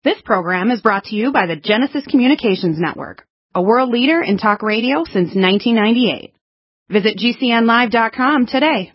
This program is brought to you by the Genesis Communications Network, a world leader in talk radio since 1998. Visit GCNlive.com today.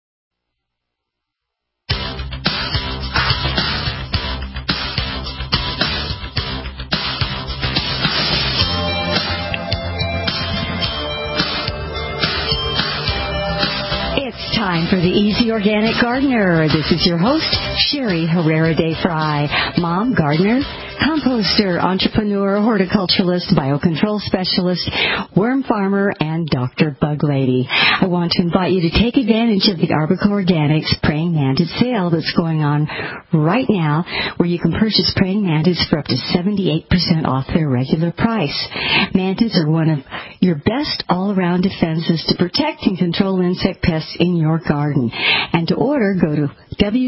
It's time for the Easy Organic Gardener. This is your host, Sherry Herrera de Fry, mom gardener, composter, entrepreneur, horticulturalist, biocontrol specialist, worm farmer, and Dr. Bug Lady. I want to invite you to take advantage of the Arbica Organics Praying Mantis sale that's going on right now, where you can purchase praying mantis for up to 78% off their regular price. Mantis are one of your best all-around defenses to protect and control insect pests in your garden. And to order, go to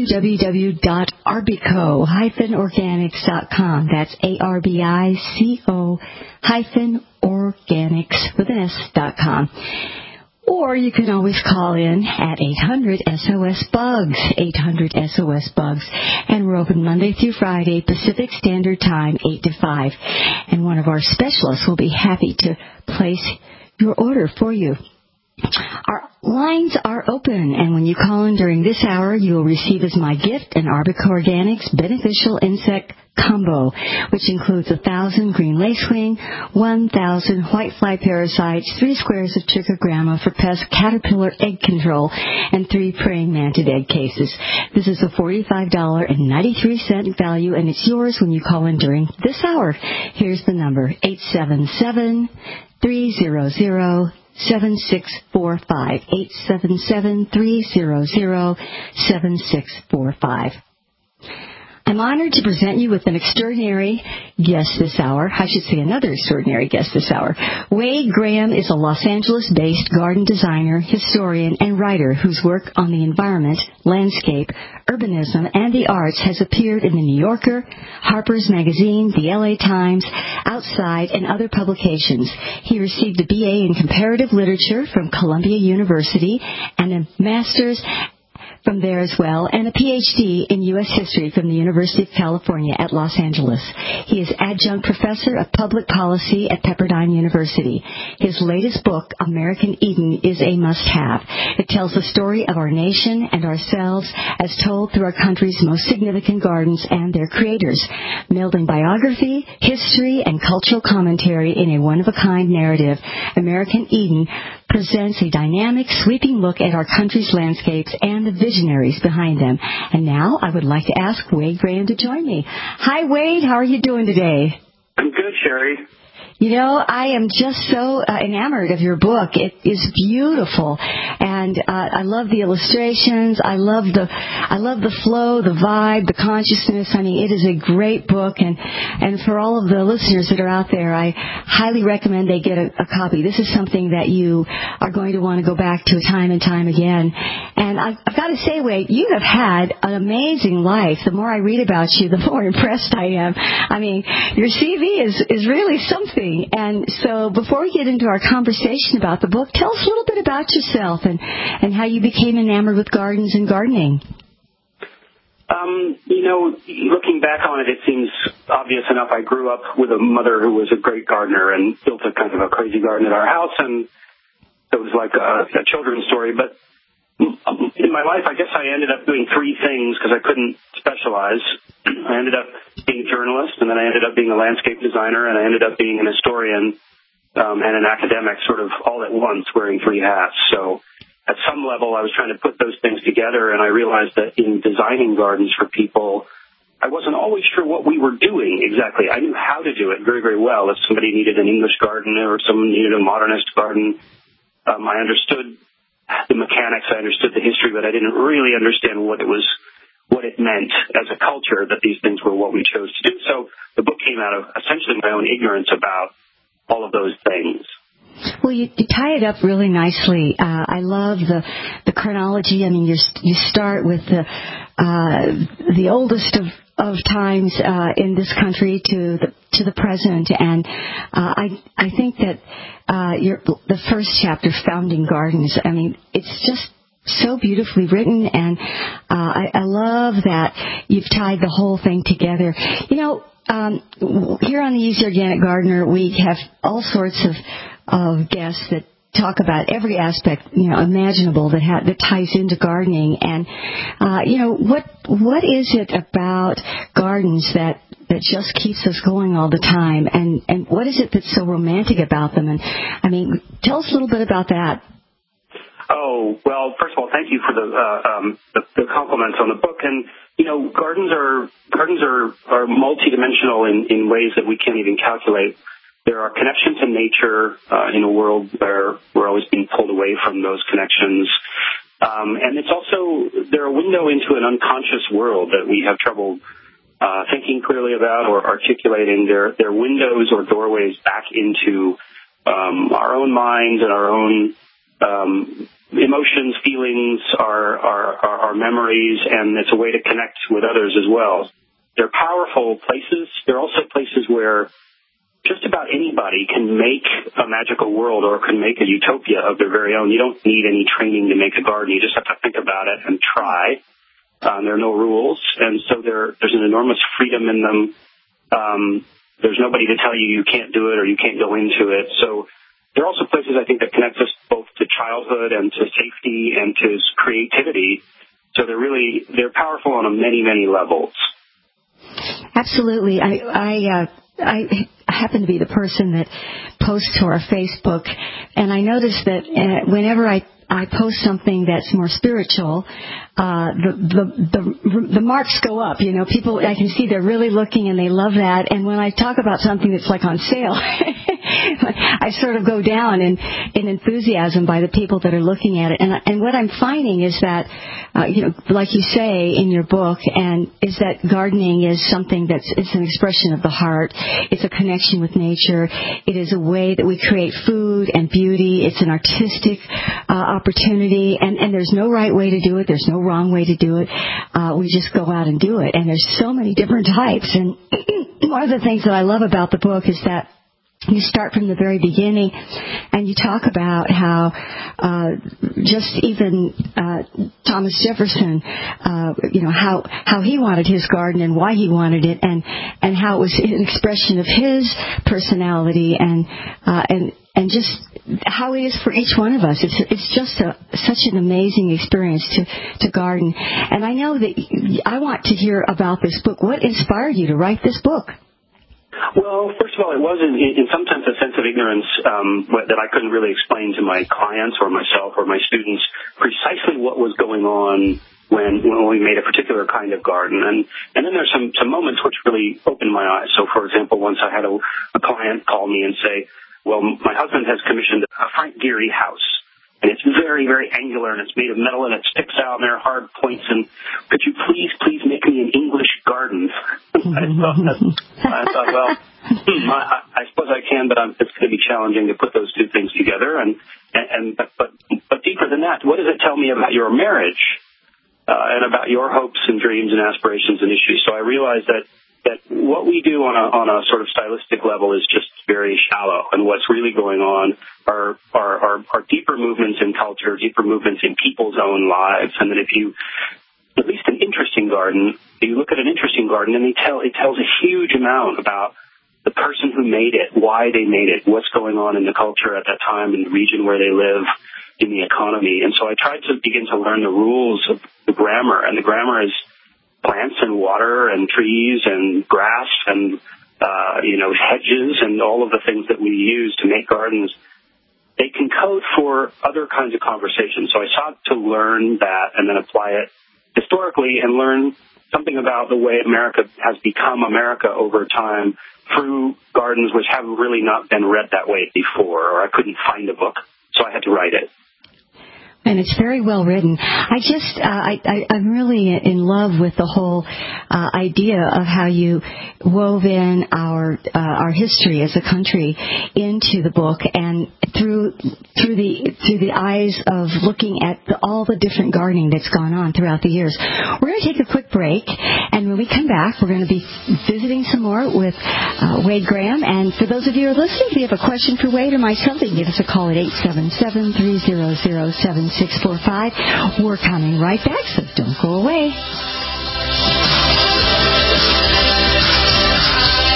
www.arbico-organics.com. That's ARBICO-organics.com. Or you can always call in at 800-SOS-BUGS, 800-SOS-BUGS. And we're open Monday through Friday, Pacific Standard Time, 8 to 5. And one of our specialists will be happy to place your order for you. Our lines are open, and when you call in during this hour, you will receive as my gift an Arbica Organics Beneficial Insect Combo, which includes 1,000 green lacewing, 1,000 whitefly parasites, 3 squares of trichogramma for pest caterpillar egg control, and 3 praying mantis egg cases. This is a $45.93 value, and it's yours when you call in during this hour. Here's the number, 877-300-7645, 877-300-7645. I'm honored to present you with an extraordinary guest this hour. I should say another extraordinary guest this hour. Wade Graham is a Los Angeles-based garden designer, historian, and writer whose work on the environment, landscape, urbanism, and the arts has appeared in the New Yorker, Harper's Magazine, the LA Times, Outside, and other publications. He received a BA in Comparative Literature from Columbia University and a master's from there as well, and a PhD in U.S. History from the University of California at Los Angeles. He is adjunct professor of public policy at Pepperdine University. His latest book, American Eden, is a must-have. It tells the story of our nation and ourselves as told through our country's most significant gardens and their creators, melding biography, history, and cultural commentary in a one-of-a-kind narrative. American Eden presents a dynamic, sweeping look at our country's landscapes and the visionaries behind them. And now I would like to ask Wade Graham to join me. Hi, Wade. How are you doing today? I'm good, Sherry. You know, I am just so enamored of your book. It is beautiful, and I love the illustrations. I love the flow, the vibe, the consciousness. I mean, it is a great book, and for all of the listeners that are out there, I highly recommend they get a copy. This is something that you are going to want to go back to time and time again. And I've got to say, Wade, you have had an amazing life. The more I read about you, the more impressed I am. I mean, your CV is really something. And so before we get into our conversation about the book, tell us a little bit about yourself and how you became enamored with gardens and gardening. Looking back on it, it seems obvious enough. I grew up with a mother who was a great gardener and built a kind of a crazy garden at our house, and it was like a children's story. But in my life, I guess I ended up doing 3 things because I couldn't specialize. I ended up being a journalist, and then I ended up being a landscape designer, and I ended up being an historian and an academic, sort of all at once, wearing 3 hats. So at some level, I was trying to put those things together, and I realized that in designing gardens for people, I wasn't always sure what we were doing exactly. I knew how to do it very, very well. If somebody needed an English garden or someone needed a modernist garden, I understood the mechanics, I understood the history, but I didn't really understand what it meant as a culture that these things were what we chose to do. So the book came out of essentially my own ignorance about all of those things. Well, you tie it up really nicely. I love the chronology. I mean, you start with the oldest of times in this country to the present, and I think that the first chapter, Founding Gardens, I mean, it's just so beautifully written, and I love that you've tied the whole thing together. You know, here on the Easy Organic Gardener, we have all sorts of guests that talk about every aspect, imaginable that ties into gardening. And, what is it about gardens that just keeps us going all the time? And what is it that's so romantic about them? And, tell us a little bit about that. Oh, well, first of all, thank you for the compliments on the book. And, gardens are multidimensional in ways that we can't even calculate. There are connections in nature in a world where we're always being pulled away from those connections. And it's also, they're a window into an unconscious world that we have trouble thinking clearly about or articulating. They're windows or doorways back into our own minds and our own emotions, feelings, our memories, and it's a way to connect with others as well. They're powerful places. They're also places where just about anybody can make a magical world or can make a utopia of their very own. You don't need any training to make a garden. You just have to think about it and try. There are no rules, and so there's an enormous freedom in them. There's nobody to tell you can't do it or you can't go into it. So there are also places, I think, that connect us both to childhood and to safety and to creativity. So they're powerful on many, many levels. Absolutely. I happen to be the person that posts to our Facebook, and I notice that whenever I post something that's more spiritual, the marks go up. People, I can see they're really looking and they love that. And when I talk about something that's like on sale, I sort of go down in enthusiasm by the people that are looking at it. And what I'm finding is that, like you say in your book, and is that gardening is something it's an expression of the heart. It's a connection with nature. It is a way that we create food and beauty. It's an artistic opportunity, and there's no right way to do it. There's no wrong way to do it. We just go out and do it. And there's so many different types. And one of the things that I love about the book is that you start from the very beginning, and you talk about how just even Thomas Jefferson, how he wanted his garden and why he wanted it, and how it was an expression of his personality and just how it is for each one of us. It's just such an amazing experience to garden. And I know that I want to hear about this book. What inspired you to write this book? Well, first of all, it was in some sense a sense of ignorance that I couldn't really explain to my clients or myself or my students precisely what was going on when we made a particular kind of garden. And then there's some moments which really opened my eyes. So, for example, once I had a client call me and say, well, my husband has commissioned a Frank Gehry house. And it's very, very angular, and it's made of metal, and it sticks out, and there are hard points. And could you please make me an English garden? I thought, well, I suppose I can, but it's going to be challenging to put those two things together. But deeper than that, what does it tell me about your marriage and about your hopes and dreams and aspirations and issues? So I realized that what we do on a sort of stylistic level is just very shallow, and what's really going on are deeper movements in culture, deeper movements in people's own lives. And that if you, at least an interesting garden, you look at an interesting garden, and it tells a huge amount about the person who made it, why they made it, what's going on in the culture at that time, in the region where they live, in the economy. And so I tried to begin to learn the rules of the grammar, and the grammar is plants and water and trees and grass and hedges and all of the things that we use to make gardens. They can code for other kinds of conversations. So I sought to learn that and then apply it historically and learn something about the way America has become America over time through gardens which have really not been read that way before, or I couldn't find a book, so I had to write it. And it's very well written. I'm really in love with the whole idea of how you wove in our history as a country into the book, and through the eyes of looking at all the different gardening that's gone on throughout the years. We're going to take a quick break, and when we come back, we're going to be visiting some more with Wade Graham. And for those of you who are listening, if you have a question for Wade or myself, you can give us a call at 877-300-7645. We're coming right back, so don't go away.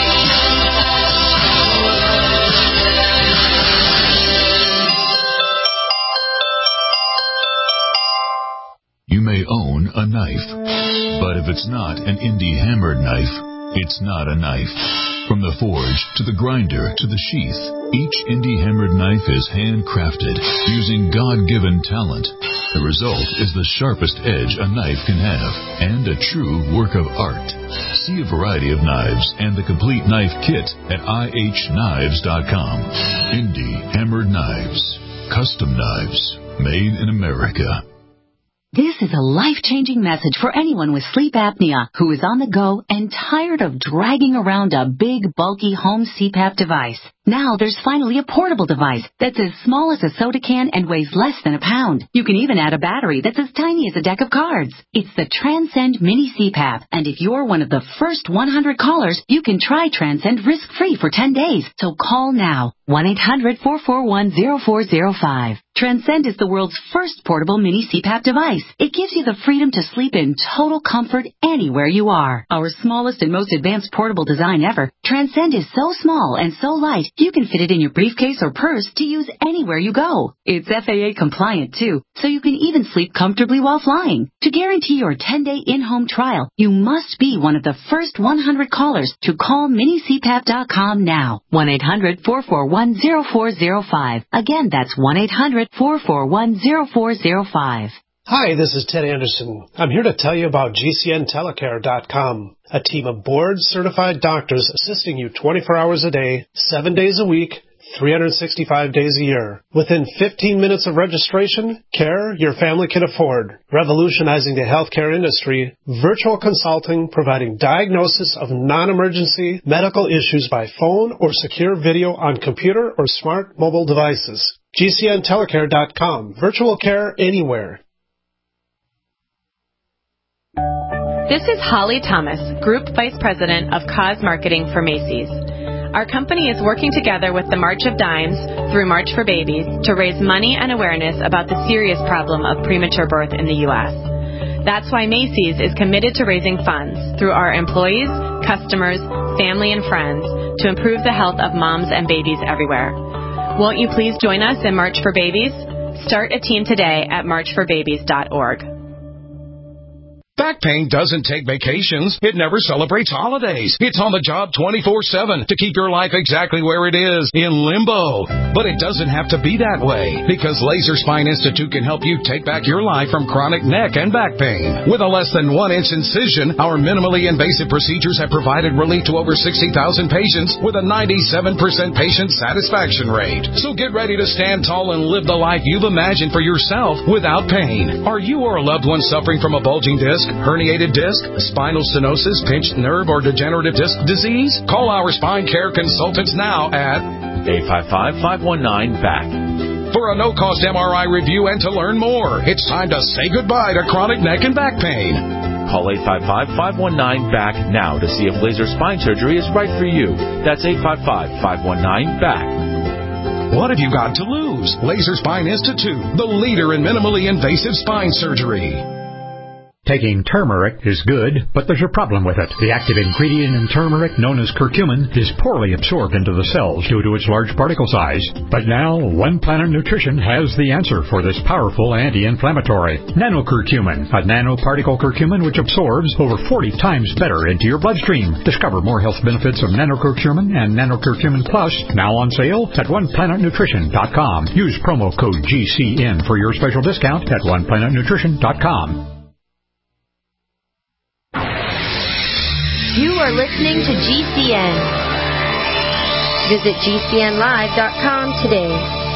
knife. But if it's not an indie hammered knife, it's not a knife. From the forge to the grinder to the sheath, each indie hammered knife is handcrafted using God-given talent. The result is the sharpest edge a knife can have and a true work of art. See a variety of knives and the complete knife kit at ihknives.com. Indie hammered knives. Custom knives made in America. This is a life-changing message for anyone with sleep apnea who is on the go and tired of dragging around a big, bulky home CPAP device. Now there's finally a portable device that's as small as a soda can and weighs less than a pound. You can even add a battery that's as tiny as a deck of cards. It's the Transcend Mini CPAP, and if you're one of the first 100 callers, you can try Transcend risk-free for 10 days. So call now, 1-800-441-0405. Transcend is the world's first portable mini CPAP device. It gives you the freedom to sleep in total comfort anywhere you are. Our smallest and most advanced portable design ever, Transcend is so small and so light, you can fit it in your briefcase or purse to use anywhere you go. It's FAA compliant too, so you can even sleep comfortably while flying. To guarantee your 10-day in-home trial, you must be one of the first 100 callers to call minicpap.com now. 1-800-441-0405. Again, that's 1-800-441-0405. Hi, this is Ted Anderson. I'm here to tell you about GCNtelecare.com, a team of board-certified doctors assisting you 24 hours a day, 7 days a week, 365 days a year. Within 15 minutes of registration, care your family can afford. Revolutionizing the healthcare industry, virtual consulting providing diagnosis of non-emergency medical issues by phone or secure video on computer or smart mobile devices. GCNtelecare.com. Virtual care anywhere. This is Holly Thomas, Group Vice President of Cause Marketing for Macy's. Our company is working together with the March of Dimes through March for Babies to raise money and awareness about the serious problem of premature birth in the U.S. That's why Macy's is committed to raising funds through our employees, customers, family, and friends to improve the health of moms and babies everywhere. Won't you please join us in March for Babies? Start a team today at marchforbabies.org. Back pain doesn't take vacations. It never celebrates holidays. It's on the job 24/7 to keep your life exactly where it is, in limbo. But it doesn't have to be that way, because Laser Spine Institute can help you take back your life from chronic neck and back pain. With a less than 1-inch incision, our minimally invasive procedures have provided relief to over 60,000 patients with a 97% patient satisfaction rate. So get ready to stand tall and live the life you've imagined for yourself without pain. Are you or a loved one suffering from a bulging disc, herniated disc, spinal stenosis, pinched nerve, or degenerative disc disease? Call our spine care consultants now at 855-519-BACK. For a no-cost MRI review and to learn more. It's time to say goodbye to chronic neck and back pain. Call 855-519-BACK now to see if laser spine surgery is right for you. That's 855-519-BACK. What have you got to lose? Laser Spine Institute, the leader in minimally invasive spine surgery. Taking turmeric is good, but there's a problem with it. The active ingredient in turmeric, known as curcumin, is poorly absorbed into the cells due to its large particle size. But now, One Planet Nutrition has the answer for this powerful anti-inflammatory. Nanocurcumin, a nanoparticle curcumin which absorbs over 40 times better into your bloodstream. Discover more health benefits of nanocurcumin and nanocurcumin plus, now on sale at OnePlanetNutrition.com. Use promo code GCN for your special discount at OnePlanetNutrition.com. You are listening to GCN. Visit GCNlive.com today.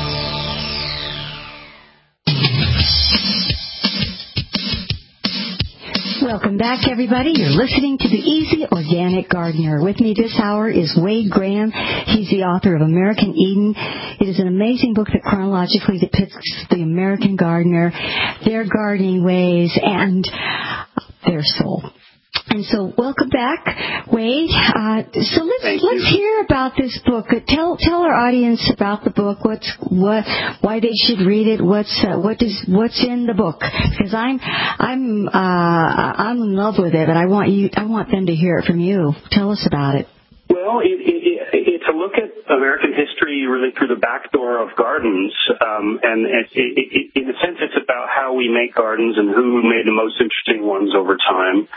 Welcome back, everybody. You're listening to The Easy Organic Gardener. With me this hour is Wade Graham. He's the author of American Eden. It is an amazing book that chronologically depicts the American gardener, their gardening ways, and their soul. And so, welcome back, Wade. So let's hear about this book. Tell our audience about the book. Why they should read it. What's in the book? Because I'm in love with it, but I want them to hear it from you. Tell us about it. Well, it's a look at American history really through the back door of gardens, and in a sense, it's about how we make gardens and who made the most interesting ones over time.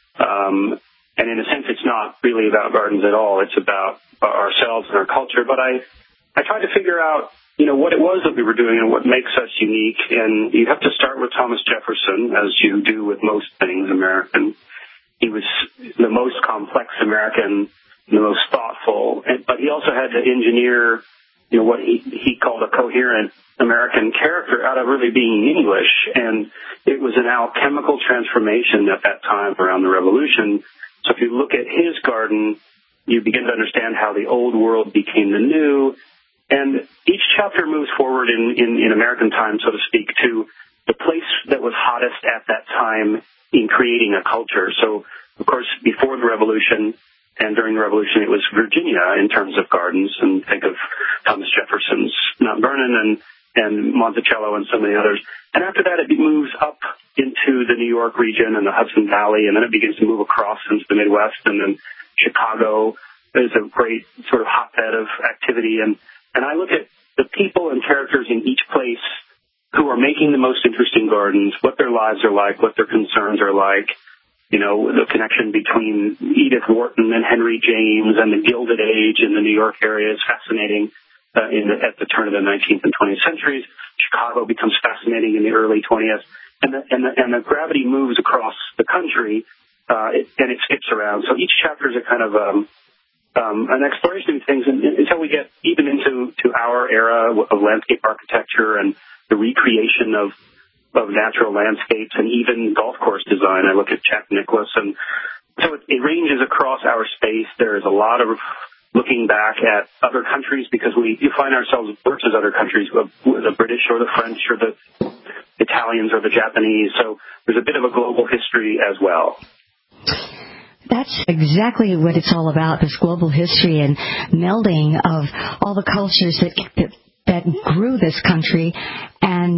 And in a sense, it's not really about gardens at all. It's about ourselves and our culture. But I tried to figure out, what it was that we were doing and what makes us unique. And you have to start with Thomas Jefferson, as you do with most things American. He was the most complex American, the most thoughtful, but he also had to engineer, what he called a coherent American character out of really being English. And it was an alchemical transformation at that time around the Revolution. So if you look at his garden, you begin to understand how the old world became the new. And each chapter moves forward in American time, so to speak, to the place that was hottest at that time in creating a culture. So, of course, before the Revolution and during the Revolution, it was Virginia in terms of gardens. And think of Thomas Jefferson's Mount Vernon and Monticello and so many others. And after that, it moves up into the New York region and the Hudson Valley, and then it begins to move across into the Midwest, and then Chicago is a great sort of hotbed of activity. And I look at the people and characters in each place who are making the most interesting gardens, what their lives are like, what their concerns are like, the connection between Edith Wharton and Henry James and the Gilded Age in the New York area is fascinating at the turn of the 19th and 20th centuries. Chicago becomes fascinating in the early 20th. And the gravity moves across the country, and it skips around. So each chapter is a kind of an exploration of things until we get even into our era of landscape architecture and the recreation of natural landscapes and even golf course design. I look at Jack Nicklaus, and so it ranges across our space. There is a lot of looking back at other countries because we find ourselves versus other countries, the British or the French or the Italians or the Japanese. So there's a bit of a global history as well. That's exactly what it's all about, this global history and melding of all the cultures that grew this country. And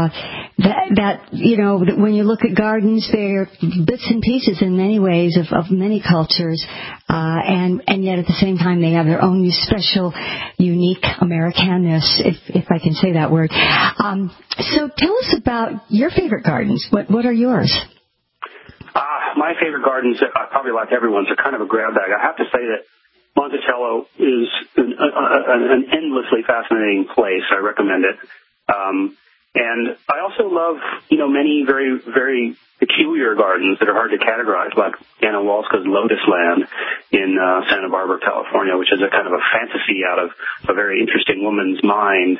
when you look at gardens, they're bits and pieces in many ways of many cultures, and yet at the same time they have their own special, unique Americanness, if I can say that word. So tell us about your favorite gardens. What are yours? My favorite gardens, probably like everyone's, are kind of a grab bag. I have to say that Monticello is an endlessly fascinating place. I recommend it. And I also love, many very, very peculiar gardens that are hard to categorize, like Anna Walska's Lotus Land in Santa Barbara, California, which is a kind of a fantasy out of a very interesting woman's mind.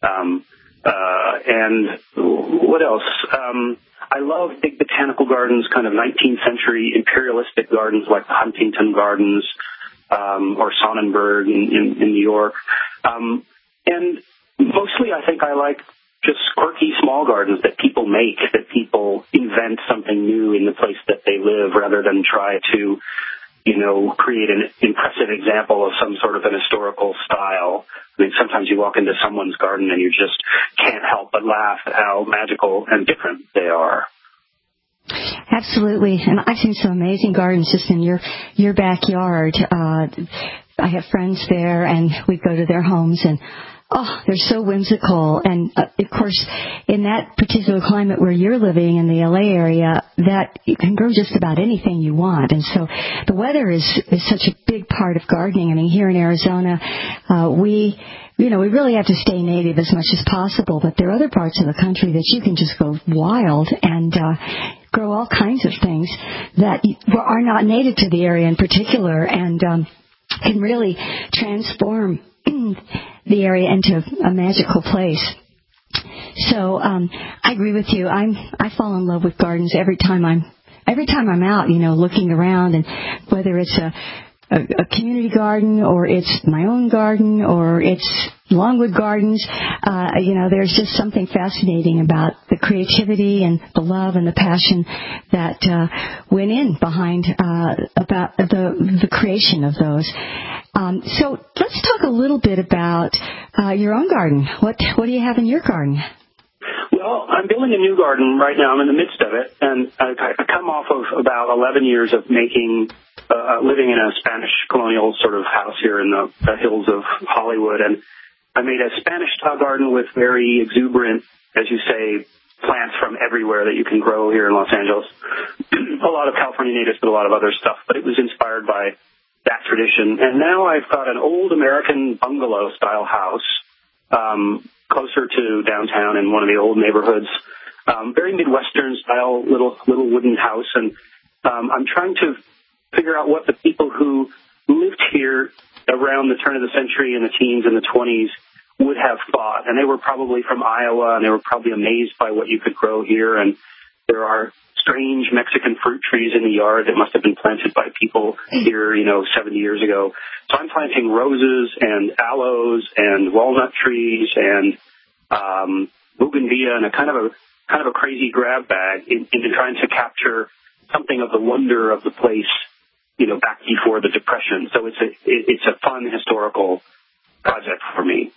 And what else? I love big botanical gardens, kind of 19th century imperialistic gardens like the Huntington Gardens, or Sonnenberg in New York. And mostly I think I like just quirky small gardens that people make, that people invent something new in the place that they live rather than try to, create an impressive example of some sort of an historical style. I mean, sometimes you walk into someone's garden and you just can't help but laugh at how magical and different they are. Absolutely. And I've seen some amazing gardens just in your backyard. I have friends there, and we go to their homes, and they're so whimsical. And, of course, in that particular climate where you're living in the L.A. area, that you can grow just about anything you want. And so the weather is such a big part of gardening. I mean, here in Arizona, we really have to stay native as much as possible, but there are other parts of the country that you can just go wild and grow all kinds of things that are not native to the area in particular, and can really transform the area into a magical place. So I agree with you. I fall in love with gardens every time I'm out, looking around, and whether it's a community garden, or it's my own garden, or it's Longwood Gardens, there's just something fascinating about the creativity and the love and the passion that went in behind about the creation of those. So let's talk a little bit about your own garden. What do you have in your garden? Well, I'm building a new garden right now. I'm in the midst of it, and I come off of about 11 years of making living in a Spanish colonial sort of house here in the hills of Hollywood, and I made a Spanish-style garden with very exuberant, as you say, plants from everywhere that you can grow here in Los Angeles. A lot of California natives, but a lot of other stuff. But it was inspired by that tradition. And now I've got an old American bungalow-style house closer to downtown in one of the old neighborhoods. Very Midwestern-style little wooden house. And I'm trying to figure out what the people who lived here around the turn of the century in the teens and the 20s would have thought. And they were probably from Iowa, and they were probably amazed by what you could grow here. And there are strange Mexican fruit trees in the yard that must have been planted by people here, 70 years ago. So I'm planting roses and aloes and walnut trees and bougainvillea and a kind of a crazy grab bag into trying to capture something of the wonder of the place, back before the Depression. So it's a fun historical project for me.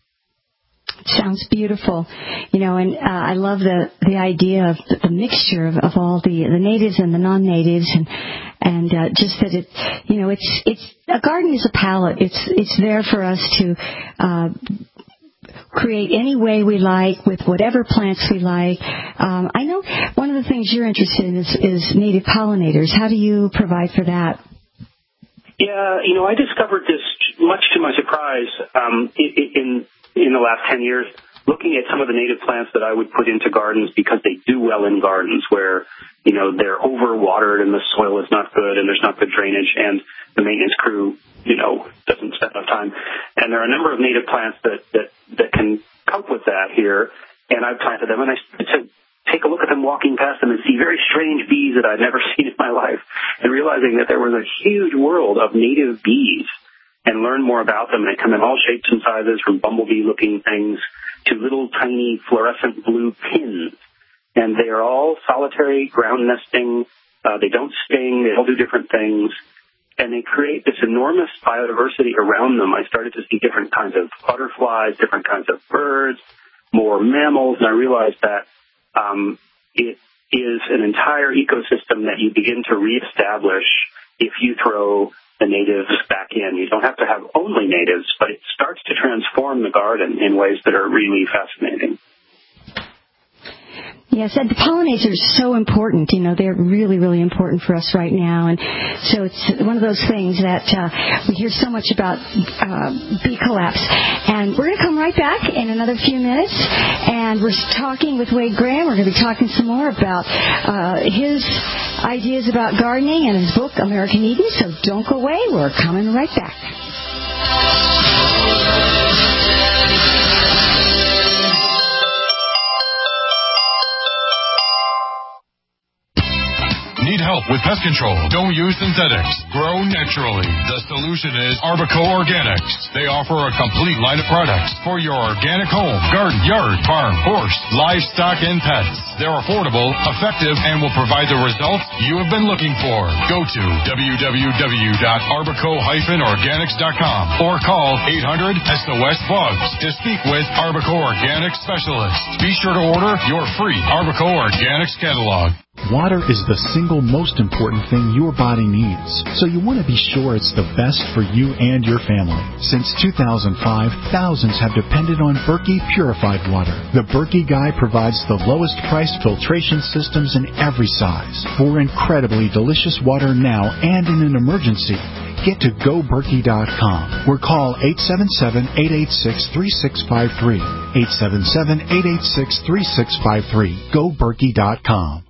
Sounds beautiful, and I love the idea of the mixture of all the natives and the non-natives, and just that it's a garden is a palette. It's there for us to create any way we like with whatever plants we like. I know one of the things you're interested in is native pollinators. How do you provide for that? Yeah, I discovered this much to my surprise in the last 10 years, looking at some of the native plants that I would put into gardens because they do well in gardens where, they're overwatered and the soil is not good and there's not good drainage and the maintenance crew, doesn't spend enough time. And there are a number of native plants that can cope with that here. And I've planted them, and I started to take a look at them walking past them and see very strange bees that I'd never seen in my life, and realizing that there was a huge world of native bees, and learn more about them. And they come in all shapes and sizes, from bumblebee-looking things to little tiny fluorescent blue pins. And they are all solitary, ground nesting. They don't sting. They all do different things. And they create this enormous biodiversity around them. I started to see different kinds of butterflies, different kinds of birds, more mammals. And I realized that it is an entire ecosystem that you begin to reestablish if you throw the natives back in. You don't have to have only natives, but it starts to transform the garden in ways that are really fascinating. Yes, and the pollinators are so important. They're really, really important for us right now. And so it's one of those things that we hear so much about bee collapse. And we're going to come right back in another few minutes. And we're talking with Wade Graham. We're going to be talking some more about his ideas about gardening and his book, American Eden. So don't go away. We're coming right back. Need help with pest control? Don't use synthetics. Grow naturally. The solution is Arbico Organics. They offer a complete line of products for your organic home, garden, yard, farm, horse, livestock, and pets. They're affordable, effective, and will provide the results you have been looking for. Go to www.arbico-organics.com or call 800-SOS Bugs to speak with Arbico Organics specialists. Be sure to order your free Arbico Organics catalog. Water is the single most important thing your body needs, so you want to be sure it's the best for you and your family. Since 2005, thousands have depended on Berkey purified water. The Berkey Guy provides the lowest priced filtration systems in every size for incredibly delicious water now and in an emergency. Get to GoBerkey.com or call 877-886-3653. 877-886-3653. GoBerkey.com.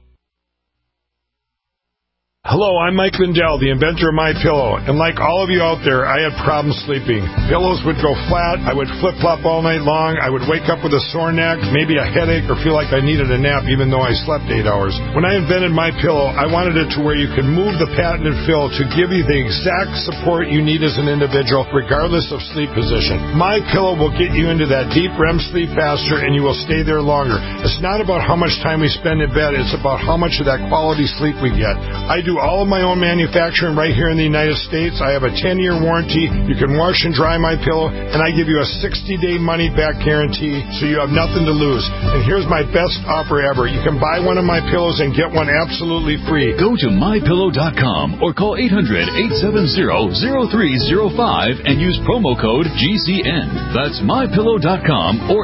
Hello, I'm Mike Lindell, the inventor of MyPillow, and like all of you out there, I had problems sleeping. Pillows would go flat, I would flip-flop all night long, I would wake up with a sore neck, maybe a headache, or feel like I needed a nap even though I slept 8 hours. When I invented MyPillow, I wanted it to where you could move the patented fill to give you the exact support you need as an individual, regardless of sleep position. MyPillow will get you into that deep REM sleep faster, and you will stay there longer. It's not about how much time we spend in bed, it's about how much of that quality sleep we get. I do do all of my own manufacturing right here in the United States. I have a 10-year warranty. You can wash and dry my pillow, and I give you a 60-day money-back guarantee, so you have nothing to lose. And here's my best offer ever. You can buy one of my pillows and get one absolutely free. Go to mypillow.com or call 800-870-0305 and use promo code GCN. That's mypillow.com or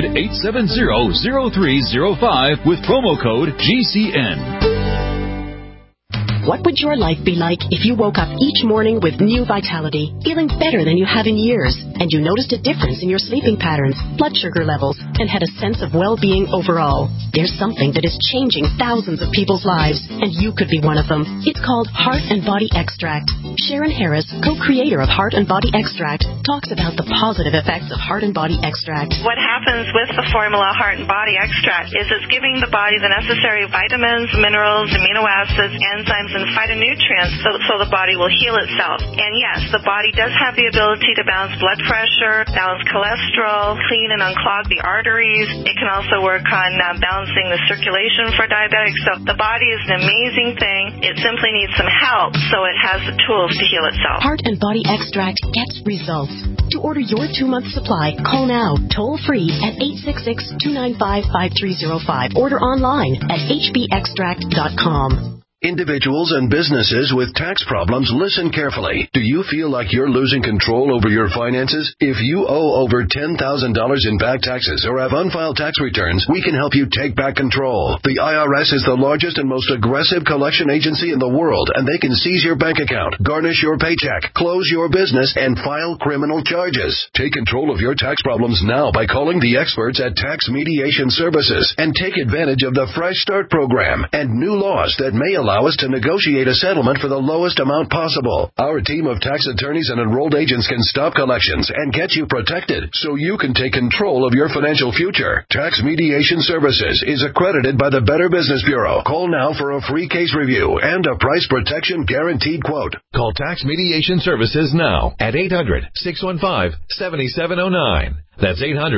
800-870-0305 with promo code GCN. What would your life be like if you woke up each morning with new vitality, feeling better than you have in years, and you noticed a difference in your sleeping patterns, blood sugar levels, and had a sense of well-being overall? There's something that is changing thousands of people's lives, and you could be one of them. It's called Heart and Body Extract. Sharon Harris, co-creator of Heart and Body Extract, talks about the positive effects of Heart and Body Extract. What happens with the formula Heart and Body Extract is it's giving the body the necessary vitamins, minerals, amino acids, enzymes, and phytonutrients so the body will heal itself. And yes, the body does have the ability to balance blood pressure, balance cholesterol, clean and unclog the arteries. It can also work on balancing the circulation for diabetics. So the body is an amazing thing. It simply needs some help so it has the tools to heal itself. Heart and Body Extract gets results. To order your 2-month supply, call now, toll free at 866-295-5305. Order online at hbextract.com. Individuals and businesses with tax problems, listen carefully. Do you feel like you're losing control over your finances? If you owe over $10,000 in back taxes or have unfiled tax returns, we can help you take back control. The IRS is the largest and most aggressive collection agency in the world, and they can seize your bank account, garnish your paycheck, close your business, and file criminal charges. Take control of your tax problems now by calling the experts at Tax Mediation Services and take advantage of the Fresh Start program and new laws that may allow us to negotiate a settlement for the lowest amount possible. Our team of tax attorneys and enrolled agents can stop collections and get you protected so you can take control of your financial future. Tax Mediation Services is accredited by the Better Business Bureau. Call now for a free case review and a price protection guaranteed quote. Call Tax Mediation Services now at 800-615-7709. That's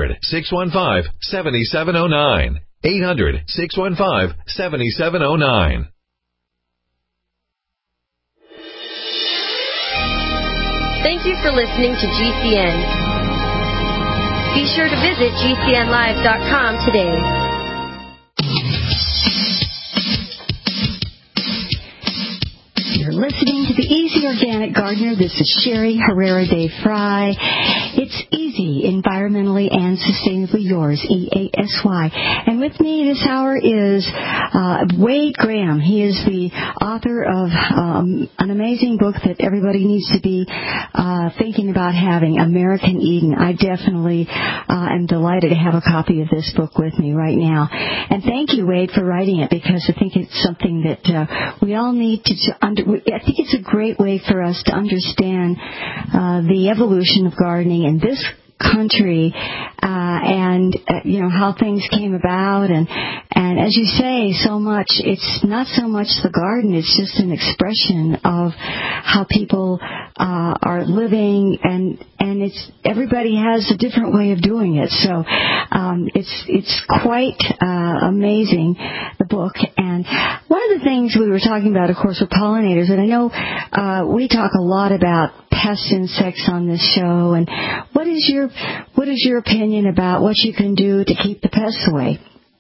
800-615-7709. 800-615-7709. Thank you for listening to GCN. Be sure to visit GCNlive.com today. You're listening to the Easy Organic Gardener. This is Sherry Herrera de Fry. It's easy, environmentally and sustainably yours, EASY. And with me this hour is Wade Graham. He is the author of an amazing book that everybody needs to be thinking about having, American Eden. I definitely am delighted to have a copy of this book with me right now. And thank you, Wade, for writing it, because I think it's something that we all need to I think it's a great way for us to understand the evolution of gardening in this country, and how things came about, and as you say, so much, it's not so much the garden, it's just an expression of how people are living, and it's everybody has a different way of doing it. So it's quite amazing, the book. And one of the things we were talking about, of course, were pollinators, and I know we talk a lot about pest insects on this show. And what is your opinion about what you can do to keep the pests away?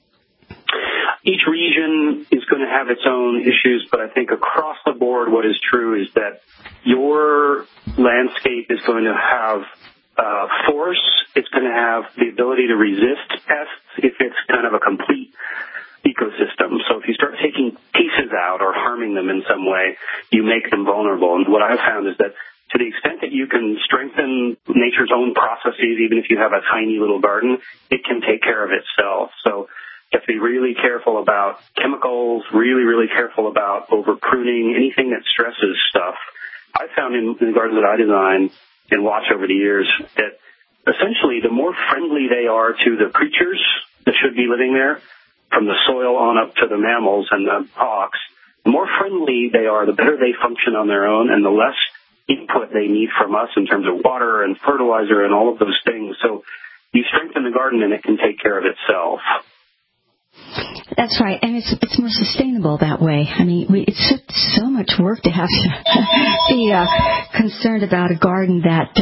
Each region is going to have its own issues, but I think across the board what is true is that your landscape is going to have force. It's going to have the ability to resist pests if it's kind of a complete ecosystem. So if you start taking pieces out or harming them in some way, you make them vulnerable. And what I've found is that to the extent that you can strengthen nature's own processes, even if you have a tiny little garden, it can take care of itself. So you have to be really careful about chemicals, really, really careful about over pruning, anything that stresses stuff. I found in the gardens that I design and watch over the years that essentially the more friendly they are to the creatures that should be living there, from the soil on up to the mammals and the hawks, the more friendly they are, the better they function on their own, and the less input they need from us in terms of water and fertilizer and all of those things. So you strengthen the garden and it can take care of itself. That's right, and it's more sustainable that way. I mean, it's so much work to have to be concerned about a garden that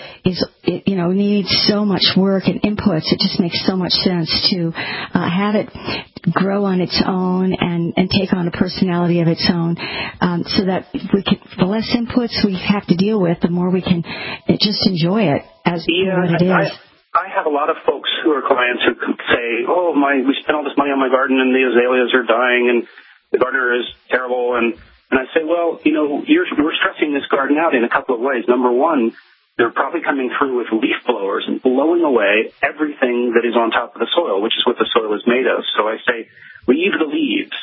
needs so much work and inputs. It just makes so much sense to have it grow on its own and take on a personality of its own, so that the less inputs we have to deal with, the more we can just enjoy it as what it is. I have a lot of folks who are clients who say, we spent all this money on my garden and the azaleas are dying and the gardener is terrible. And I say, we're stressing this garden out in a couple of ways. Number one, they're probably coming through with leaf blowers and blowing away everything that is on top of the soil, which is what the soil is made of. So I say, leave the leaves.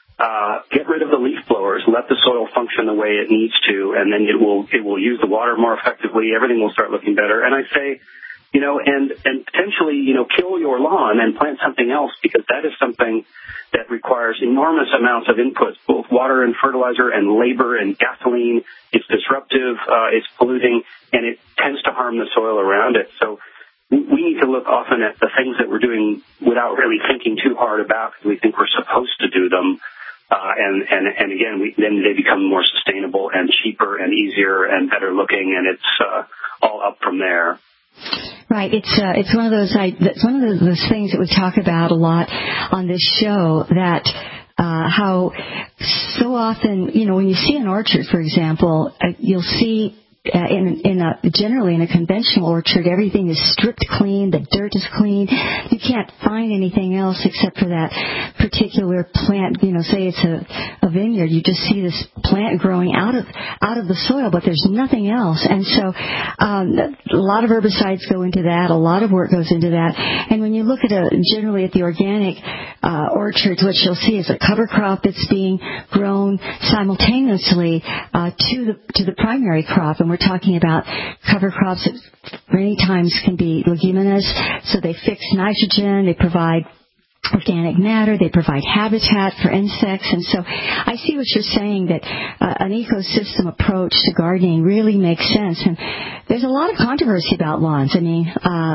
Get rid of the leaf blowers. Let the soil function the way it needs to, and then it will use the water more effectively. Everything will start looking better. And I say, and potentially, kill your lawn and plant something else, because that is something that requires enormous amounts of inputs, both water and fertilizer and labor and gasoline. It's disruptive, it's polluting, and it tends to harm the soil around it. So we need to look often at the things that we're doing without really thinking too hard about, because we think we're supposed to do them. And again, then they become more sustainable and cheaper and easier and better looking, and it's all up from there. Right. It's one of those things that we talk about a lot on this show, that how so often, when you see an orchard, for example, you'll see generally in a conventional orchard, everything is stripped clean, the dirt is clean. You can't find anything else except for that particular plant. Say it's a vineyard, you just see this plant growing out of the soil, but there's nothing else. And so a lot of herbicides go into that, a lot of work goes into that. And when you look at generally at the organic orchards, what you'll see is a cover crop that's being grown simultaneously to the primary crop. And we're talking about cover crops that many times can be leguminous, so they fix nitrogen, they provide organic matter, they provide habitat for insects. And so I see what you're saying, that an ecosystem approach to gardening really makes sense. And there's a lot of controversy about lawns. I mean,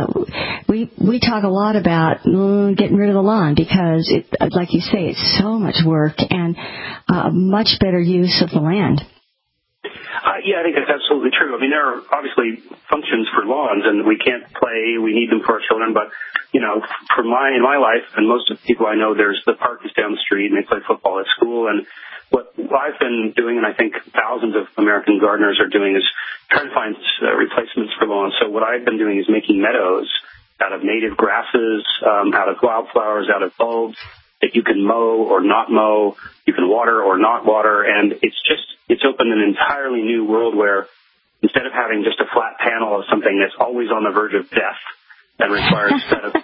we talk a lot about getting rid of the lawn, because like you say, it's so much work and much better use of the land. Yeah, I think that's absolutely true. I mean, there are obviously functions for lawns, and we can't play. We need them for our children. But, in my life, and most of the people I know, there's the park is down the street, and they play football at school. And what I've been doing, and I think thousands of American gardeners are doing, is trying to find replacements for lawns. So what I've been doing is making meadows out of native grasses, out of wildflowers, out of bulbs that you can mow or not mow, you can water or not water, and it's opened an entirely new world where instead of having just a flat panel of something that's always on the verge of death and requires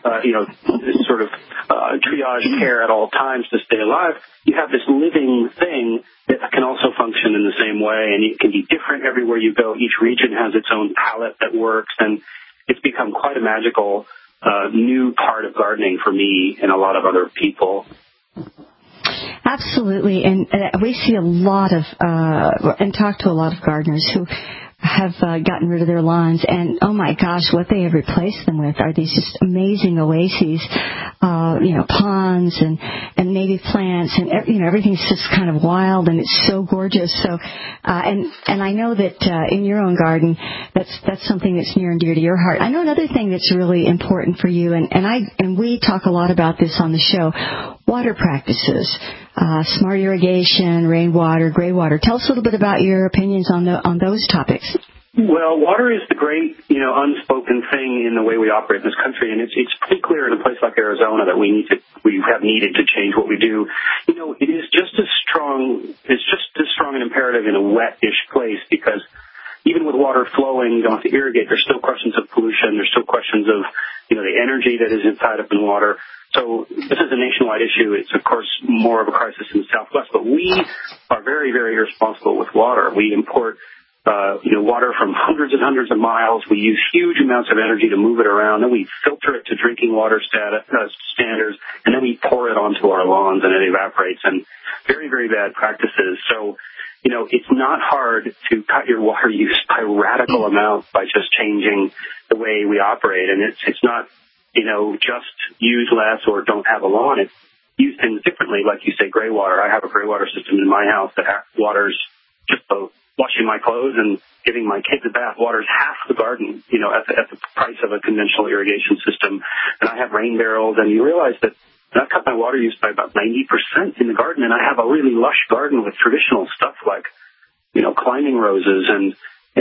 triage care at all times to stay alive, you have this living thing that can also function in the same way, and it can be different everywhere you go. Each region has its own palette that works, and it's become quite a magical new part of gardening for me and a lot of other people. Absolutely, and we see a lot of and talk to a lot of gardeners who have gotten rid of their lawns, and oh my gosh, what they have replaced them with are these just amazing oases, ponds and native plants, and everything's just kind of wild, and it's so gorgeous. So, and I know that in your own garden, that's something that's near and dear to your heart. I know another thing that's really important for you, and we talk a lot about this on the show: water practices. Smart irrigation, rainwater, gray water. Tell us a little bit about your opinions on those topics. Well, water is the great, unspoken thing in the way we operate in this country, and it's pretty clear in a place like Arizona that we have needed to change what we do. It is just as strong. It's just as strong an imperative in a wet-ish place, because even with water flowing, you don't have to irrigate. There's still questions of pollution. There's still questions of, the energy that is tied up in water. So this is a nationwide issue. It's, of course, more of a crisis in the Southwest, but we are very, very irresponsible with water. We import, water from hundreds and hundreds of miles. We use huge amounts of energy to move it around. Then we filter it to drinking water standards, and then we pour it onto our lawns, and it evaporates. And very, very bad practices. So, it's not hard to cut your water use by radical amounts by just changing the way we operate. And it's not, just use less or don't have a lawn. use things differently. Like you say, gray water. I have a gray water system in my house that waters just washing my clothes and giving my kids a bath waters half the garden, at the price of a conventional irrigation system. And I have rain barrels, and you realize that I've cut my water use by about 90% in the garden, and I have a really lush garden with traditional stuff like, climbing roses and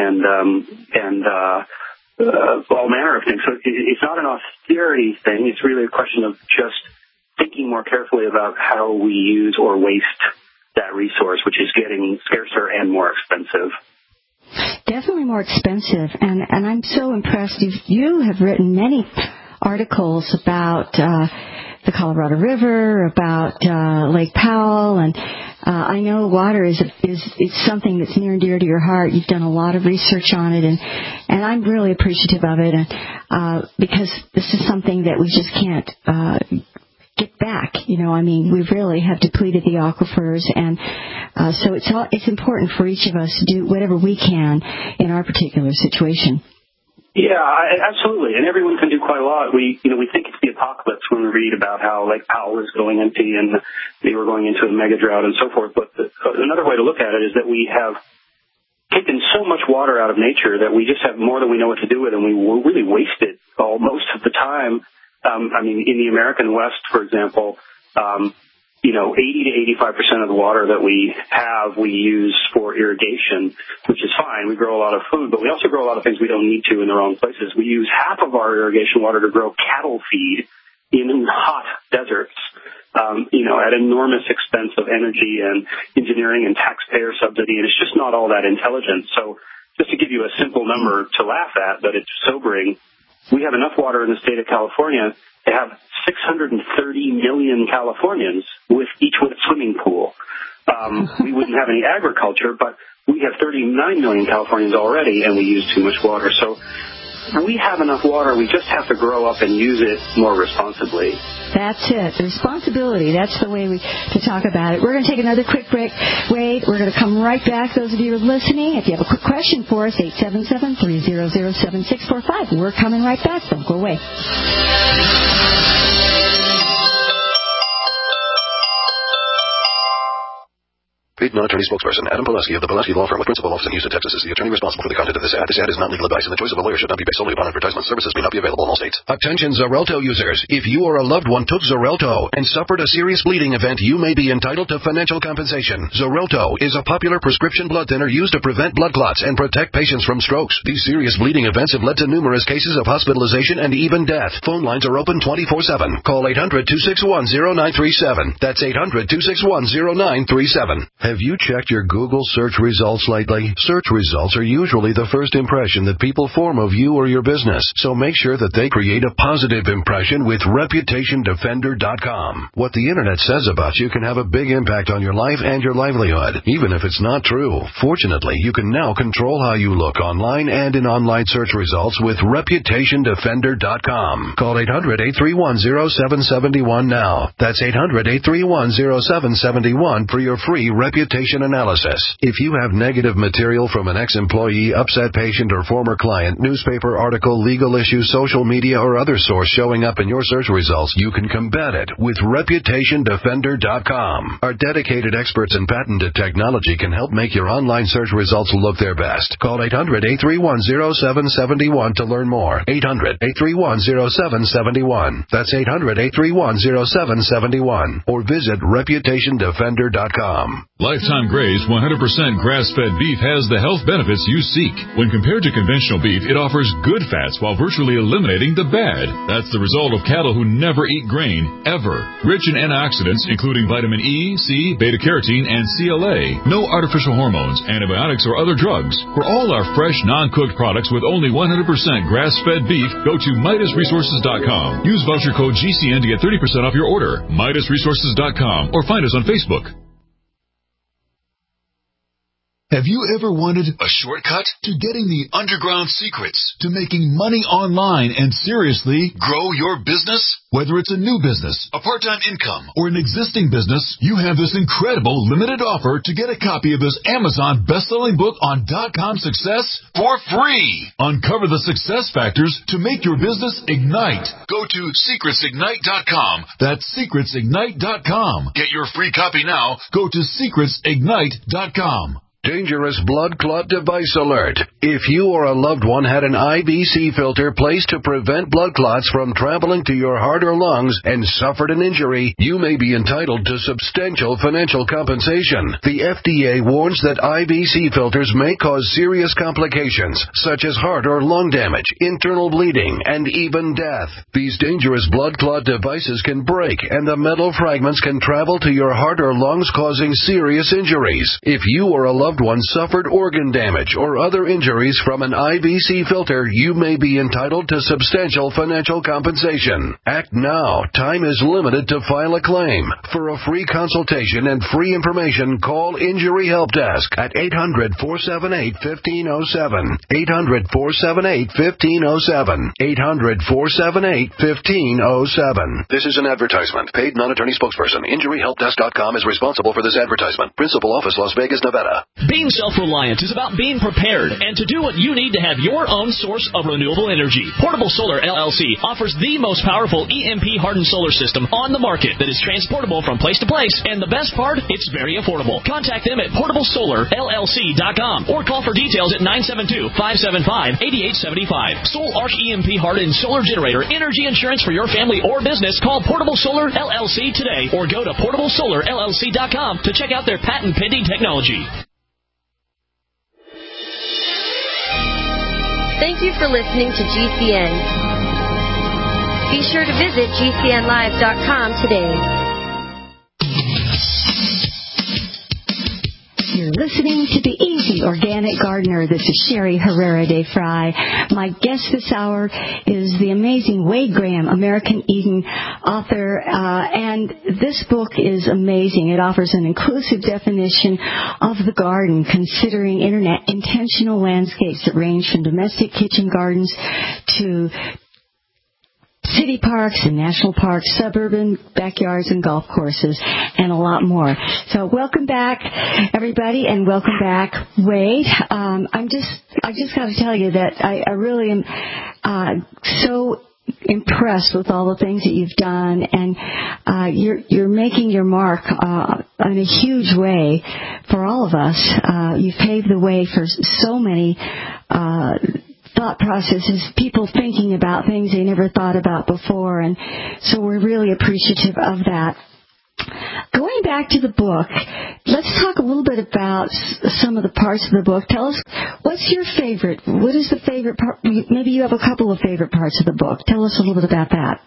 all manner of things. So it's not an austerity thing. It's really a question of just thinking more carefully about how we use or waste that resource, which is getting scarcer and more expensive. Definitely more expensive. And I'm so impressed. You have written many articles about the Colorado River, about Lake Powell, and I know water is something that's near and dear to your heart. You've done a lot of research on it, and I'm really appreciative of it, and because this is something that we just can't get back. We really have depleted the aquifers, and so it's important for each of us to do whatever we can in our particular situation. Yeah, absolutely, and everyone can do quite a lot. We think it's the apocalypse when we read about how Lake Powell is going empty and they were going into a mega drought and so forth. But another way to look at it is that we have taken so much water out of nature that we just have more than we know what to do with, and we really waste it most of the time. In the American West, for example, 80 to 85% of the water that we have, we use for irrigation, which is fine. We grow a lot of food, but we also grow a lot of things we don't need to in the wrong places. We use half of our irrigation water to grow cattle feed in hot deserts, at enormous expense of energy and engineering and taxpayer subsidy, and it's just not all that intelligent. So just to give you a simple number to laugh at, but it's sobering, we have enough water in the state of California to have 630 million Californians, each with a swimming pool. We wouldn't have any agriculture, but we have 39 million Californians already, and we use too much water. So we have enough water. We just have to grow up and use it more responsibly. That's it. The responsibility. That's the way to talk about it. We're going to take another quick break. Wade, we're going to come right back. Those of you who are listening, if you have a quick question for us, 877-300-7645. We're coming right back. Don't go away. Paid non-attorney spokesperson Adam Pulaski of the Pulaski Law Firm with principal office in Houston, Texas is the attorney responsible for the content of this ad. This ad is not legal advice, and the choice of a lawyer should not be based solely upon advertisement. Services may not be available in all states. Attention Xarelto users. If you or a loved one took Xarelto and suffered a serious bleeding event, you may be entitled to financial compensation. Xarelto is a popular prescription blood thinner used to prevent blood clots and protect patients from strokes. These serious bleeding events have led to numerous cases of hospitalization and even death. Phone lines are open 24/7. Call 800-261-0937. That's 800-261-0937. Have you checked your Google search results lately? Search results are usually the first impression that people form of you or your business, so make sure that they create a positive impression with ReputationDefender.com. What the internet says about you can have a big impact on your life and your livelihood, even if it's not true. Fortunately, you can now control how you look online and in online search results with ReputationDefender.com. Call 800-831-0771 now. That's 800-831-0771 for your free reputation analysis. If you have negative material from an ex-employee, upset patient, or former client, newspaper article, legal issue, social media, or other source showing up in your search results, you can combat it with ReputationDefender.com. Our dedicated experts in patented technology can help make your online search results look their best. Call 800-831-0771 to learn more. 800-831-0771. That's 800-831-0771. Or visit ReputationDefender.com. Lifetime Gray's 100% grass-fed beef has the health benefits you seek. When compared to conventional beef, it offers good fats while virtually eliminating the bad. That's the result of cattle who never eat grain, ever. Rich in antioxidants, including vitamin E, C, beta-carotene, and CLA. No artificial hormones, antibiotics, or other drugs. For all our fresh, non-cooked products with only 100% grass-fed beef, go to MidasResources.com. Use voucher code GCN to get 30% off your order. MidasResources.com or find us on Facebook. Have you ever wanted a shortcut to getting the underground secrets to making money online and seriously grow your business? Whether it's a new business, a part-time income, or an existing business, you have this incredible limited offer to get a copy of this Amazon best-selling book on .com success for free. Uncover the success factors to make your business ignite. Go to secretsignite.com. That's secretsignite.com. Get your free copy now. Go to secretsignite.com. Dangerous blood clot device alert. If you or a loved one had an IVC filter placed to prevent blood clots from traveling to your heart or lungs and suffered an injury, you may be entitled to substantial financial compensation. The FDA warns that IVC filters may cause serious complications, such as heart or lung damage, internal bleeding, and even death. These dangerous blood clot devices can break, and the metal fragments can travel to your heart or lungs, causing serious injuries. If you or a loved one suffered organ damage or other injuries from an IVC filter, you may be entitled to substantial financial compensation. Act now. Time is limited to file a claim. For a free consultation and free information, call Injury Help Desk at 800-478-1507. 800-478-1507. 800-478-1507. This is an advertisement. Paid non-attorney spokesperson. InjuryHelpDesk.com is responsible for this advertisement. Principal office, Las Vegas, Nevada. Being self-reliant is about being prepared and to do what you need to have your own source of renewable energy. Portable Solar LLC offers the most powerful EMP-hardened solar system on the market that is transportable from place to place, and the best part, it's very affordable. Contact them at portablesolarllc.com or call for details at 972-575-8875. Soul Arch EMP-hardened solar generator energy insurance for your family or business. Call Portable Solar LLC today or go to portablesolarllc.com to check out their patent-pending technology. Thank you for listening to GCN. Be sure to visit GCNlive.com today. You're listening to The Easy Organic Gardener. This is Sherry Herrera de Fry. My guest this hour is the amazing Wade Graham, American Eden author, and this book is amazing. It offers an inclusive definition of the garden, considering intentional landscapes that range from domestic kitchen gardens to city parks and national parks, suburban backyards and golf courses, and a lot more. So welcome back, everybody, and welcome back, Wade. I just got to tell you that I really am so impressed with all the things that you've done, and you're making your mark in a huge way for all of us. You've paved the way for so many thought processes, people thinking about things they never thought about before, and so we're really appreciative of that. Going back to the book, let's talk a little bit about some of the parts of the book. Tell us, what's your favorite? What is the favorite part? Maybe you have a couple of favorite parts of the book. Tell us a little bit about that.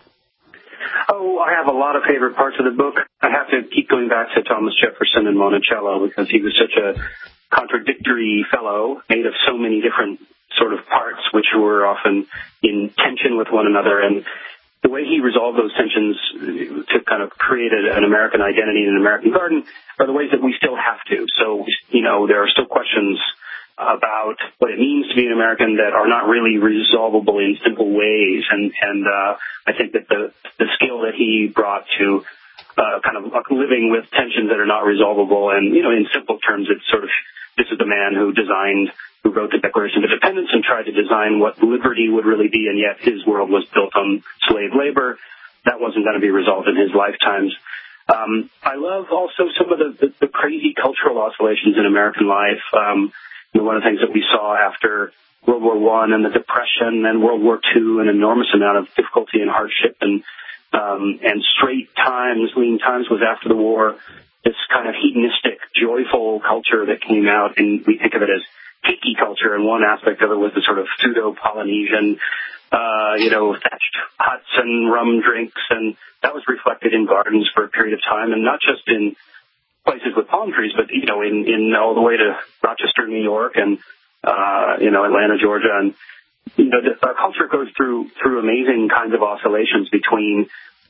Oh, I have a lot of favorite parts of the book. I have to keep going back to Thomas Jefferson and Monticello because he was such a contradictory fellow, made of so many different sort of parts which were often in tension with one another, and the way he resolved those tensions to kind of create an American identity in an American garden are the ways that we still have to. So, there are still questions about what it means to be an American that are not really resolvable in simple ways, and I think that the skill that he brought to kind of living with tensions that are not resolvable, and in simple terms, it's sort of, this is the man who wrote the Declaration of Independence and tried to design what liberty would really be, and yet his world was built on slave labor. That wasn't going to be resolved in his lifetimes. I love also some of the crazy cultural oscillations in American life. One of the things that we saw after World War I and the Depression and World War II, an enormous amount of difficulty and hardship and straight times, lean times was after the war. This kind of hedonistic, joyful culture that came out, and we think of it as tiki culture, and one aspect of it was the sort of pseudo-Polynesian, thatched huts and rum drinks, and that was reflected in gardens for a period of time, and not just in places with palm trees, but, in all the way to Rochester, New York, and, Atlanta, Georgia, and, our culture goes through amazing kinds of oscillations between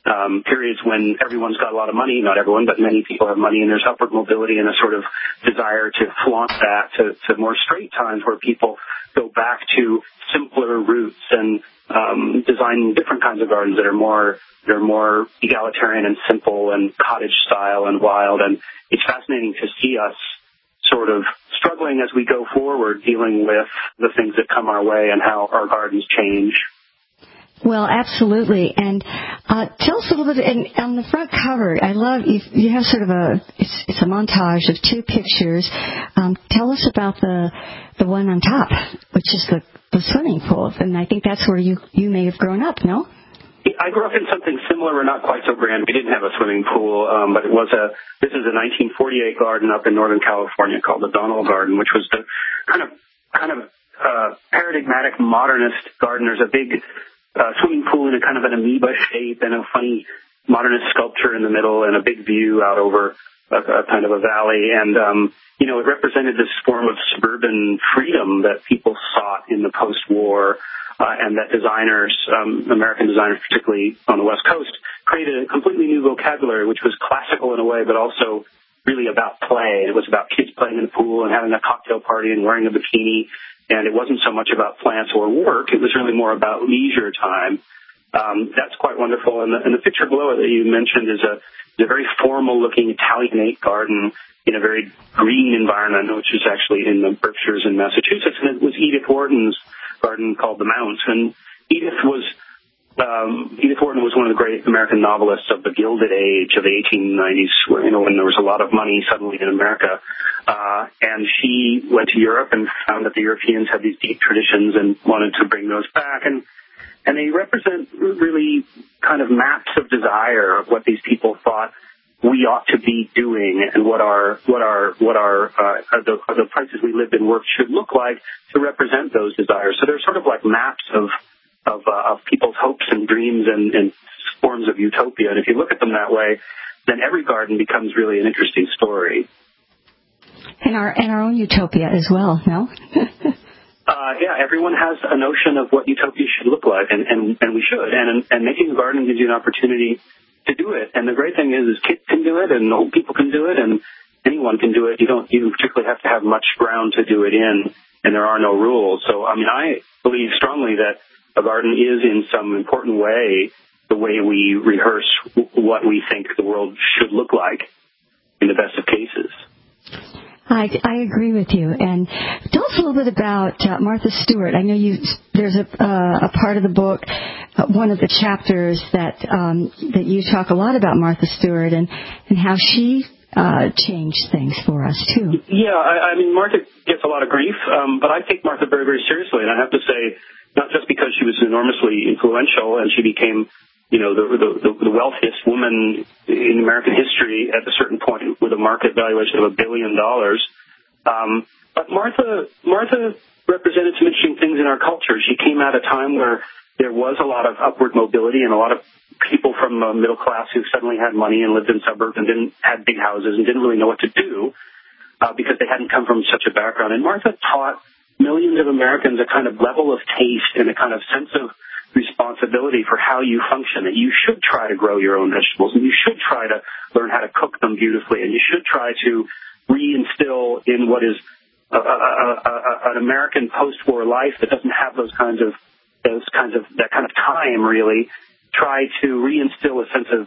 periods when everyone's got a lot of money, not everyone, but many people have money, and there's upward mobility and a sort of desire to flaunt that, to more straight times where people go back to simpler roots and design different kinds of gardens that are more egalitarian and simple and cottage style and wild. And it's fascinating to see us sort of struggling as we go forward, dealing with the things that come our way and how our gardens change. Well, absolutely. And tell us a little bit, and on the front cover, I love, you have sort of it's a montage of two pictures. Tell us about the one on top, which is the swimming pool. And I think that's where you may have grown up, no? I grew up in something similar, or not quite so grand. We didn't have a swimming pool, but this is a 1948 garden up in Northern California called the Donald Garden, which was the kind of paradigmatic modernist garden. There's a big swimming pool in a kind of an amoeba shape and a funny modernist sculpture in the middle and a big view out over a kind of a valley. And, it represented this form of suburban freedom that people sought in the post-war, and that designers, American designers, particularly on the West Coast, created a completely new vocabulary, which was classical in a way, but also really about play. It was about kids playing in the pool and having a cocktail party and wearing a bikini. And it wasn't so much about plants or work. It was really more about leisure time. That's quite wonderful. And the picture below it that you mentioned is a very formal-looking Italianate garden in a very green environment, which is actually in the Berkshires in Massachusetts. And it was Edith Wharton's garden called the Mounts. And Edith Wharton was one of the great American novelists of the Gilded Age of the 1890s, when there was a lot of money suddenly in America. And she went to Europe and found that the Europeans had these deep traditions and wanted to bring those back. And they represent really kind of maps of desire of what these people thought we ought to be doing and what the places we lived and worked should look like to represent those desires. So they're sort of like maps of people's hopes and dreams and forms of utopia. And if you look at them that way, then every garden becomes really an interesting story. And our own utopia as well, no? Yeah, everyone has a notion of what utopia should look like, and we should. And making a garden gives you an opportunity to do it. And the great thing is kids can do it, and old people can do it, and anyone can do it. You particularly have to have much ground to do it in, and there are no rules. So, I believe strongly that a garden is in some important way the way we rehearse what we think the world should look like in the best of cases. I agree with you. And tell us a little bit about Martha Stewart. I know there's a part of the book, one of the chapters that you talk a lot about Martha Stewart and how she changed things for us too. Yeah, Martha gets a lot of grief, but I take Martha very, very seriously. And I have to say, not just because she was enormously influential and she became the wealthiest woman in American history at a certain point with a market valuation of $1 billion. But Martha represented some interesting things in our culture. She came at a time where there was a lot of upward mobility and a lot of people from the middle class who suddenly had money and lived in suburbs and had big houses and didn't really know what to do because they hadn't come from such a background. And Martha taught millions of Americans a kind of level of taste and a kind of sense of responsibility for how you function, that you should try to grow your own vegetables, and you should try to learn how to cook them beautifully, and you should try to reinstill in what is an American post-war life that doesn't have that kind of time, really, try to reinstill a sense of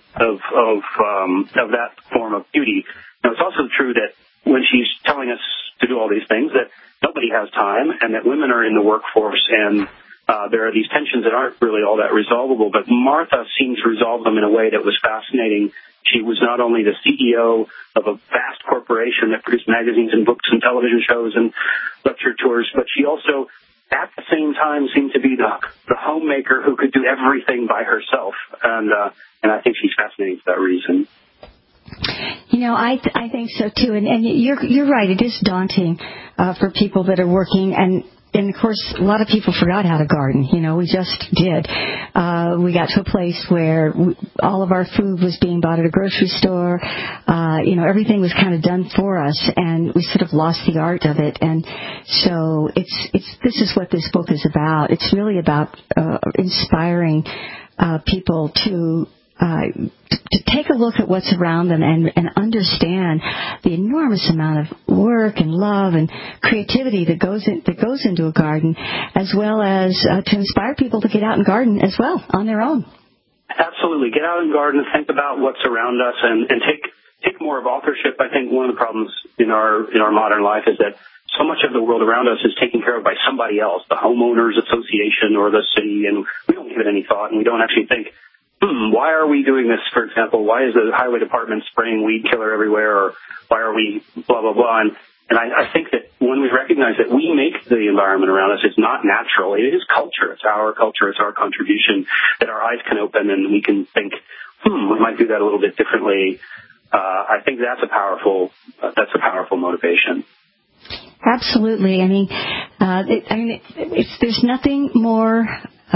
that form of beauty. Now, it's also true that when she's telling us to do all these things, that nobody has time, and that women are in the workforce, and there are these tensions that aren't really all that resolvable, but Martha seemed to resolve them in a way that was fascinating. She was not only the CEO of a vast corporation that produced magazines and books and television shows and lecture tours, but she also, at the same time, seemed to be the homemaker who could do everything by herself. And I think she's fascinating for that reason. I think so too, and you're right. It is daunting for people that are working, and of course, a lot of people forgot how to garden. We just did. We got to a place where all of our food was being bought at a grocery store. Everything was kind of done for us, and we sort of lost the art of it. And so this is what this book is about. It's really about inspiring people to to take a look at what's around them and understand the enormous amount of work and love and creativity that goes into a garden, as well as to inspire people to get out and garden as well on their own. Absolutely. Get out and garden, think about what's around us, and take more of authorship. I think one of the problems in our modern life is that so much of the world around us is taken care of by somebody else, the homeowners association or the city, and we don't give it any thought, and we don't actually think, why are we doing this, for example? Why is the highway department spraying weed killer everywhere, or why are we blah, blah, blah? And I think that when we recognize that we make the environment around us, it's not natural. It is culture. It's our culture. It's our contribution, that our eyes can open and we can think, we might do that a little bit differently. I think that's a powerful motivation. Absolutely. I mean, there's nothing more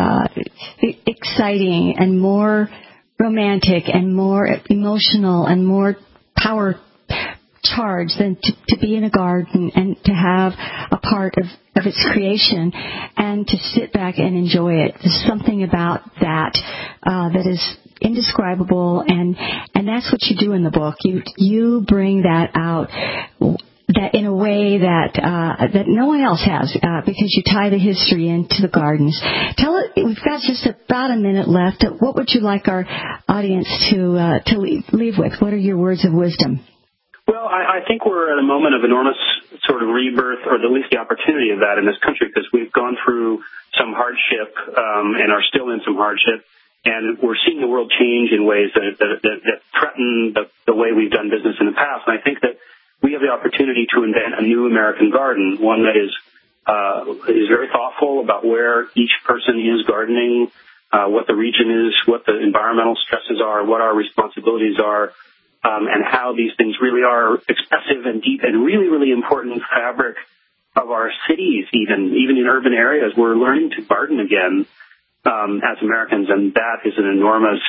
exciting and more romantic and more emotional and more power charged than to be in a garden and to have a part of its creation and to sit back and enjoy it. There's something about that that is indescribable, and that's what you do in the book. You bring that out, that in a way that no one else has, because you tie the history into the gardens. We've got just about a minute left. What would you like our audience to leave with? What are your words of wisdom? Well, I think we're at a moment of enormous sort of rebirth, or at least the opportunity of that in this country, because we've gone through some hardship and are still in some hardship, and we're seeing the world change in ways that threaten the way we've done business in the past. And I think that we have the opportunity to invent a new American garden, one that is very thoughtful about where each person is gardening, what the region is, what the environmental stresses are, what our responsibilities are, and how these things really are expressive and deep and really, really important fabric of our cities, even in urban areas. We're learning to garden again as Americans, and that is an enormous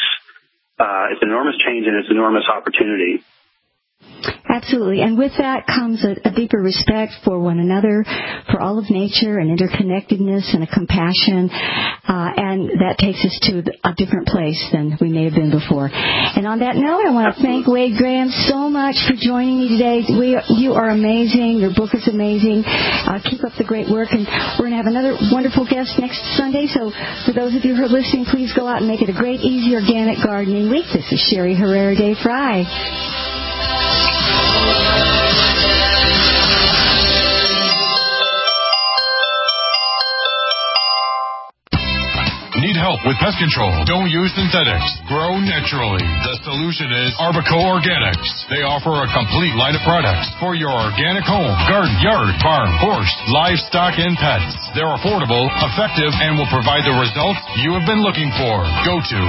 change, and it's an enormous opportunity. Absolutely. And with that comes a deeper respect for one another, for all of nature, and interconnectedness and a compassion. And that takes us to a different place than we may have been before. And on that note, I want to thank Wade Graham so much for joining me today. You are amazing. Your book is amazing. Keep up the great work. And we're going to have another wonderful guest next Sunday. So for those of you who are listening, please go out and make it a great, easy, organic gardening week. This is Sherry Herrera Day Fry. Need help with pest control? Don't use synthetics. Grow naturally. The solution is Arbico Organics. They offer a complete line of products for your organic home, garden, yard, farm, horse, livestock, and pets. They're affordable, effective, and will provide the results you have been looking for. Go to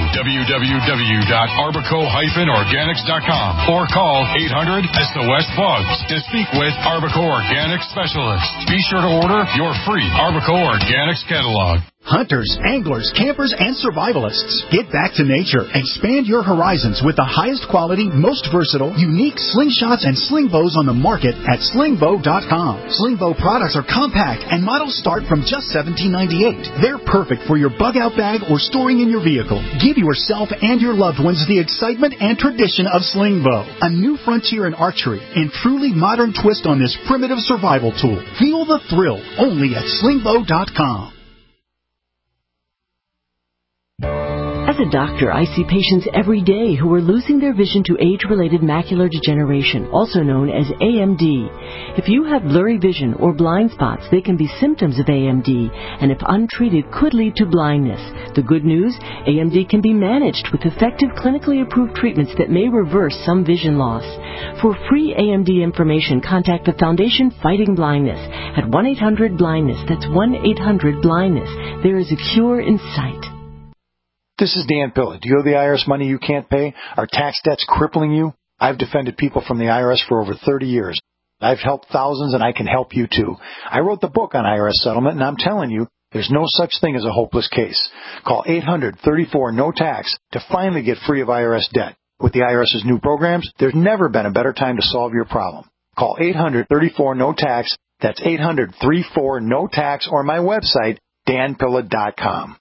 www.arbico-organics.com or call 800-SOS-BUGS to speak with Arbico Organics specialists. Be sure to order your free Arbico Organics catalog. Hunters, anglers, campers, and survivalists. Get back to nature. Expand your horizons with the highest quality, most versatile, unique slingshots and sling bows on the market at slingbow.com. Slingbow products are compact and models start from just $17.98. They're perfect for your bug out bag or storing in your vehicle. Give yourself and your loved ones the excitement and tradition of Slingbow, a new frontier in archery and truly modern twist on this primitive survival tool. Feel the thrill only at slingbow.com. As a doctor, I see patients every day who are losing their vision to age-related macular degeneration, also known as AMD. If you have blurry vision or blind spots, they can be symptoms of AMD, and if untreated, could lead to blindness. The good news, AMD can be managed with effective clinically approved treatments that may reverse some vision loss. For free AMD information, contact the Foundation Fighting Blindness at 1-800-BLINDNESS. That's 1-800-BLINDNESS. There is a cure in sight. This is Dan Pilla. Do you owe the IRS money you can't pay? Are tax debts crippling you? I've defended people from the IRS for over 30 years. I've helped thousands, and I can help you too. I wrote the book on IRS settlement, and I'm telling you, there's no such thing as a hopeless case. Call 800-34-NO-TAX to finally get free of IRS debt. With the IRS's new programs, there's never been a better time to solve your problem. Call 800-34-NO-TAX. That's 800-34-NO-TAX, or my website, danpilla.com.